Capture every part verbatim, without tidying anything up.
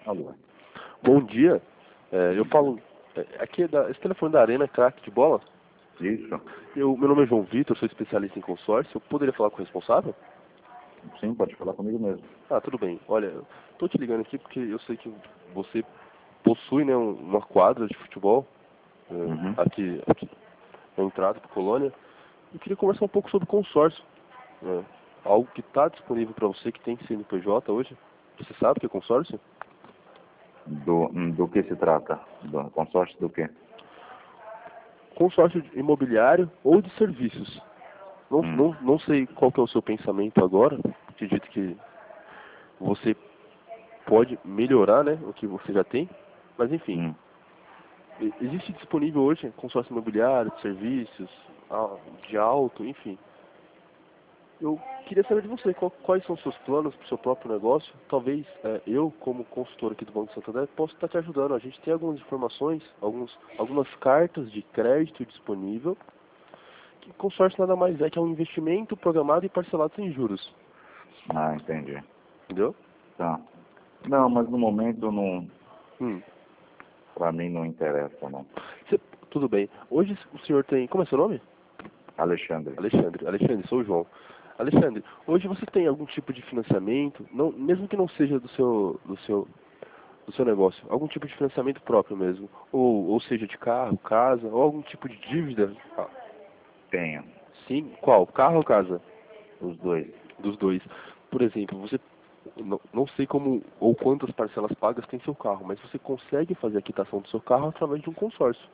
Alô. Bom dia. É, eu falo. É, aqui é da, esse telefone da Arena, craque de bola. Isso. Eu, meu nome é João Vitor, sou especialista em consórcio. Eu poderia falar com o responsável? Sim, pode falar comigo mesmo. Ah, tudo bem. Olha, eu tô te ligando aqui porque eu sei que você possui, né, um- uma quadra de futebol Uhum. é, aqui, aqui na entrada para Colônia. Eu queria conversar um pouco sobre consórcio. Né? Algo que está disponível para você que tem C N P J hoje. Você sabe o que é consórcio? Do, do que se trata? Do consórcio do quê? Consórcio imobiliário ou de serviços. Não, Hum. não, não sei qual que é o seu pensamento agora. Acredito que você pode melhorar, né, o que você já tem. Mas enfim, Hum. e- existe disponível hoje consórcio imobiliário, de serviços, ah, de auto, enfim. Eu queria saber de você, qual- quais são os seus planos para o seu próprio negócio. Talvez é, eu, como consultor aqui do Banco Santander, possa estar te ajudando. A gente tem algumas informações, alguns, algumas cartas de crédito disponível. Que consórcio nada mais é que é um investimento programado e parcelado sem juros. Ah, entendi. Entendeu? Tá. Não, mas no momento não, Hum. pra mim não interessa não. Cê- tudo bem. Hoje o senhor tem... Como é seu nome? Alexandre. Alexandre. Alexandre, sou o João. Alexandre, hoje você tem algum tipo de financiamento, não, mesmo que não seja do seu, do seu, do seu negócio, algum tipo de financiamento próprio mesmo, ou, ou seja, de carro, casa, ou algum tipo de dívida? Ah, Tenho. sim, qual? Carro ou casa? Os dois. Dos dois. Por exemplo, você não, não sei como ou quantas parcelas pagas tem seu carro, mas você consegue fazer a quitação do seu carro através de um consórcio,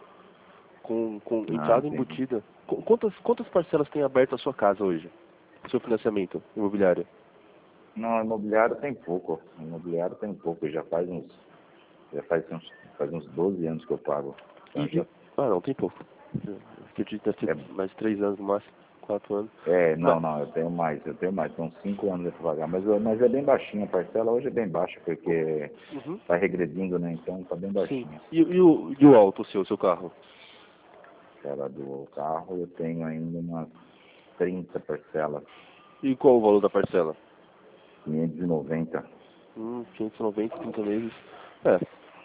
com, com Ah, entrada entendi. embutida. Qu- Quantas, quantas parcelas tem aberto a sua casa hoje? O seu financiamento imobiliário? Não, imobiliário tem pouco. Imobiliário tem pouco. Já faz uns. Já faz uns, faz uns doze anos que eu pago. E, Então já. e- ah, não, tem pouco. Eu acredito que deve ter É, mais três anos no máximo, quatro anos. É, Mas, não, não, eu tenho mais, eu tenho mais, são cinco anos para pagar, mas, eu- mas é bem baixinha, a parcela hoje é bem baixa, porque uhum, está regredindo, né, então está bem sim. baixinha. E, e, o, e o alto, o seu, o seu carro? Parcela do carro, eu tenho ainda umas trinta parcelas, E qual o valor da parcela? quinhentos e noventa. Hum, quinhentos e noventa, trinta meses. É.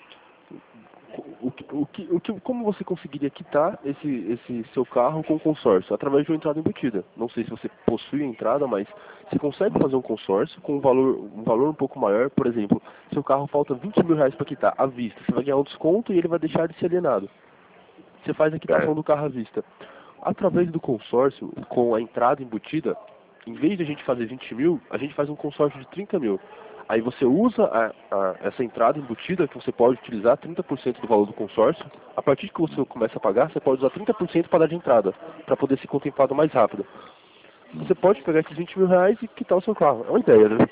O, que- o, que, o que, como você conseguiria quitar esse, esse seu carro com consórcio? Através de uma entrada embutida. Não sei se você possui a entrada, mas você consegue Hum, fazer um consórcio com um valor, um valor um pouco maior. Por exemplo, seu carro falta vinte mil reais para quitar à vista. Você vai ganhar um desconto e ele vai deixar de ser alienado. Você faz a quitação do certo. carro à vista. Através do consórcio, com a entrada embutida, em vez de a gente fazer vinte mil, a gente faz um consórcio de trinta mil. Aí você usa a, a, essa entrada embutida, que você pode utilizar trinta por cento do valor do consórcio. A partir que você começa a pagar, você pode usar trinta por cento para dar de entrada, para poder ser contemplado mais rápido. Hum, Você pode pegar esses vinte mil reais e quitar o seu carro. É uma ideia, né?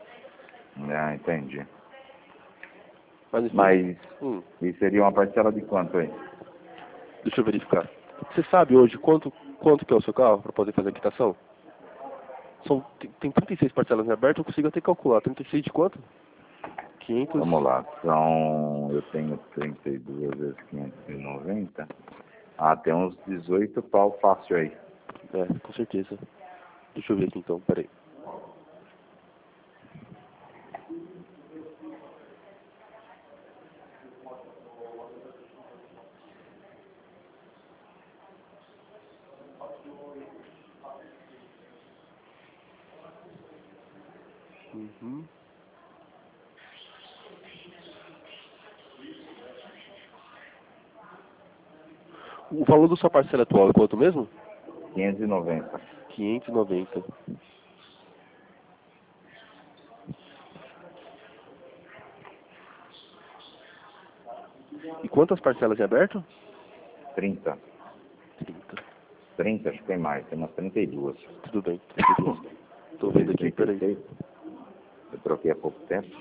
ah, entendi. Mas enfim. Mas, Hum, e seria uma parcela de quanto aí? deixa eu verificar. Você sabe hoje quanto, quanto que é o seu carro para poder fazer a quitação? São, tem, tem trinta e seis parcelas em aberto, eu consigo até calcular. trinta e seis de quanto? quinhentos. Vamos lá, são, eu tenho trinta e duas vezes quinhentos e noventa, ah, tem uns dezoito pau fácil aí. É, com certeza. Deixa eu ver aqui então, peraí. Uhum. O valor da sua parcela atual é quanto mesmo? quinhentos e noventa. quinhentos e noventa. E quantas parcelas em aberto? trinta. trinta. trinta, acho que tem mais, tem umas trinta e duas. Tudo bem, trinta e dois. Tô vendo Talvez aqui, trinta e peraí. seis. Eu troquei há pouco tempo.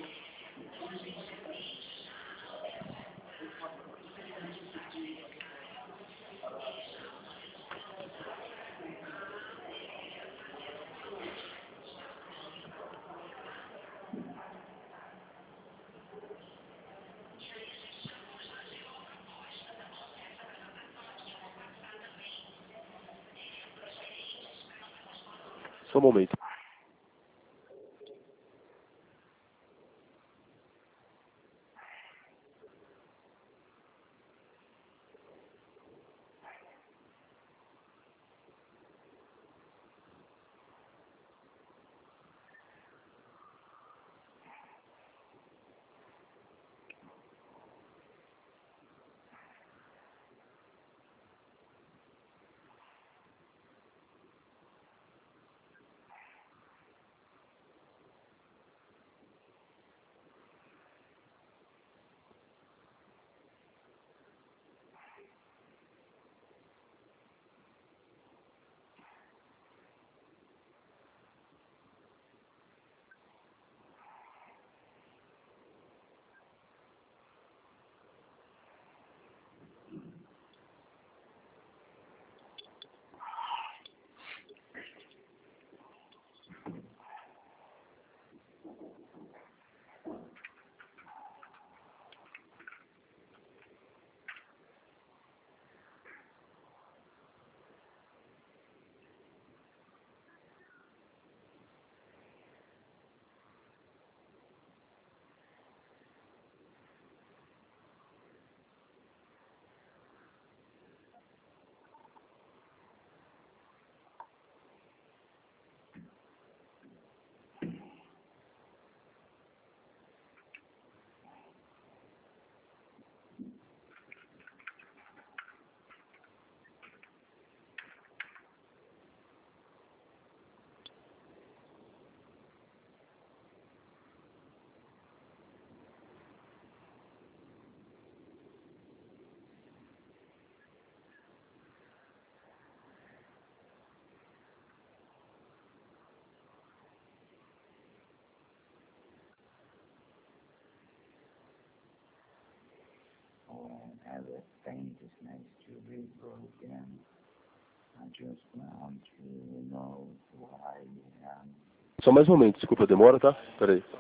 Só um momento. the paint is next to be broken. I just want to know why I am. Só mais um momento, desculpa a demora, tá? Pera aí.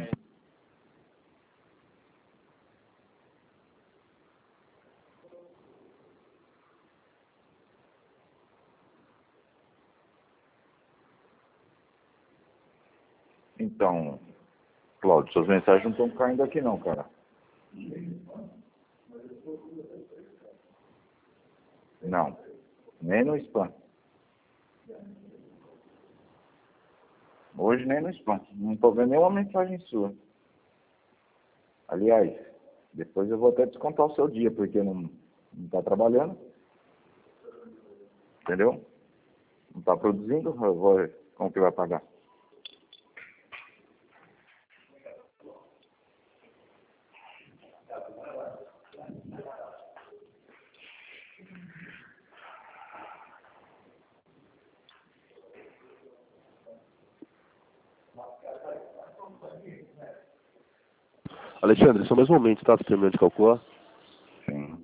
Então, Cláudio, suas mensagens não estão caindo aqui não, cara. Não, nem no spam. Hoje nem no spam. Não estou vendo nenhuma mensagem sua. Aliás, depois eu vou até descontar o seu dia, porque não está trabalhando. Entendeu? Não está produzindo, eu vou, como que vai pagar? Alexandre, só mais um momento, tá? Você terminando de calcular? Sim.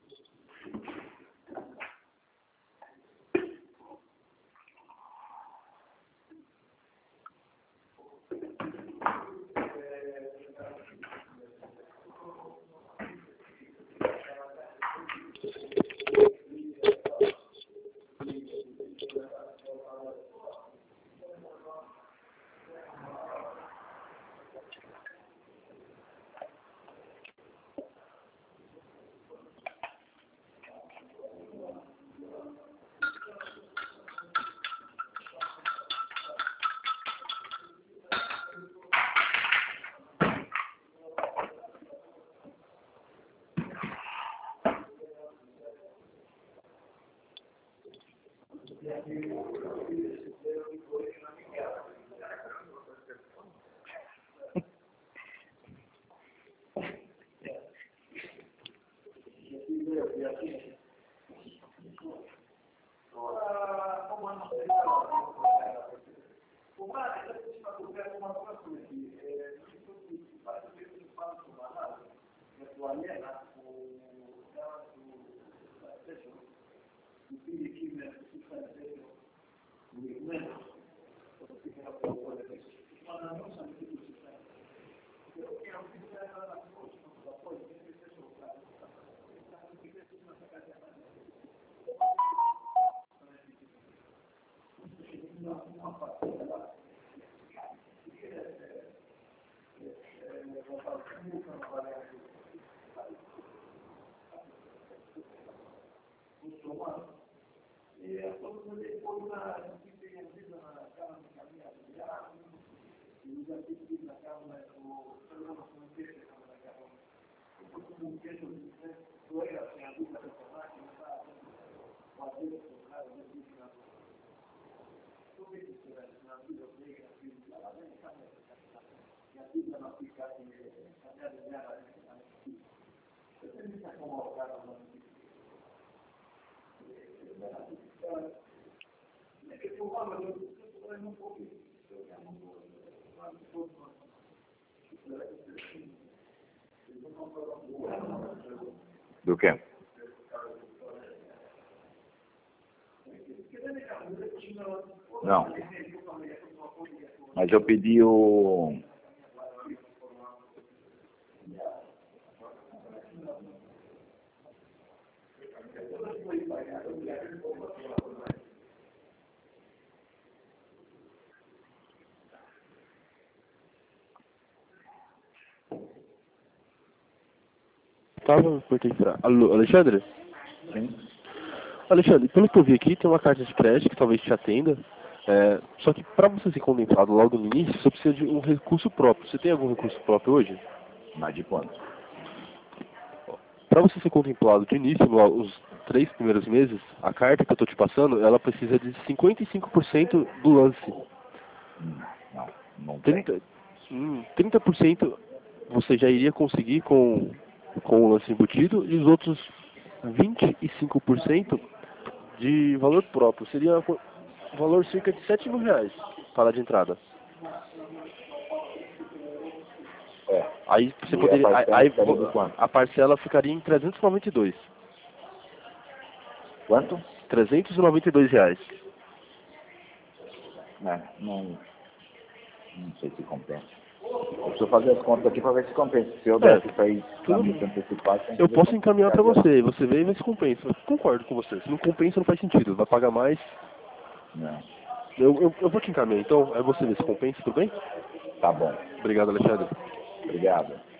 Do quê? Não. Mas eu pedi o... Tava, cortei pra... Alô, Alexandre? Sim. Alexandre, pelo que eu vi aqui, tem uma carta de crédito que talvez te atenda. É, só que para você ser contemplado logo no início, você precisa de um recurso próprio. Você tem algum recurso próprio hoje? Mais de quanto? Para você ser contemplado de início, nos três primeiros meses, a carta que eu estou te passando, ela precisa de cinquenta e cinco por cento do lance. Hum, não, não tem. trinta, hum, trinta por cento você já iria conseguir com, com o lance embutido e os outros vinte e cinco por cento de valor próprio. Seria um valor cerca de sete mil reais para a de entrada. É, Aí você E poderia. a Aí, parcela aí ficaria vo- de quanto? a parcela ficaria em trezentos e noventa e dois. Quanto? trezentos e noventa e dois reais. É, não, não sei se compensa. Eu preciso fazer as contas aqui para ver se compensa. Se eu É, desse para ir tudo na bem. missa antecipada, tem que Eu ver posso quanto encaminhar pra ficaria. você, você vê e vê se compensa. Eu concordo com você. Se não compensa, não faz sentido. Vai pagar mais. Não. Eu, eu, eu vou te encaminhar então, aí você vê se compensa, tudo bem? Tá bom. Obrigado, Alexandre. Obrigado.